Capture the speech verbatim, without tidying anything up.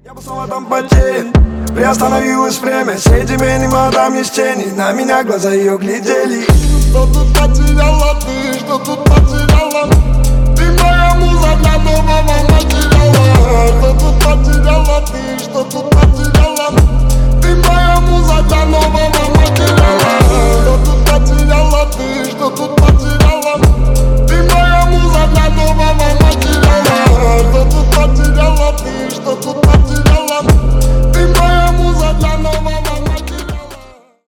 Я бы снова там потерян. Приостановилось время. Среди меня мадам есть тени. На меня глаза ее глядели. Что ты потеряла ты?